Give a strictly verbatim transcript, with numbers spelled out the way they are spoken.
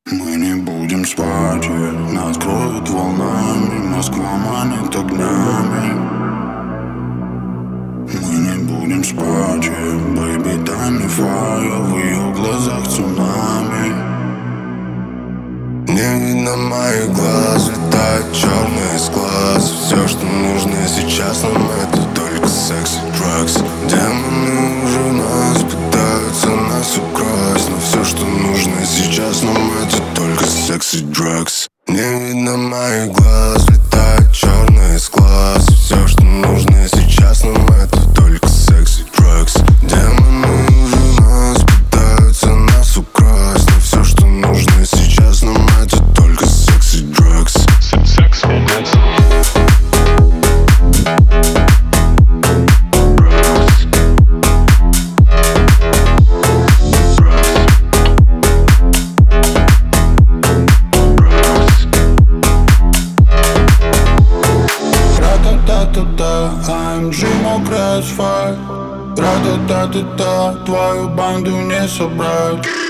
Мы не будем спать, yeah. Нас кроют волнами, Москва манит огнями. Мы не будем спать, yeah. Baby, дай мне fire, в ее глазах цунами. Не видно моих глаз, летает черный из глаз. Все, что нужно сейчас нам, это только секс и drugs. Демоны уже нас пытаются нас украсть, но все, что нужно сейчас нам, это только секс и drugs. Не видно моих глаз, летает черный из глаз. Все, что нужно сейчас нам, это только секс и drugs. Демоны уже нас пытаются нас украсть, но все, что нужно сейчас нам, это только секс и drugs. Секс и drugs. эй эм джи мокрый асфальт. Ра-та-та-та-та, твою банду не собрать.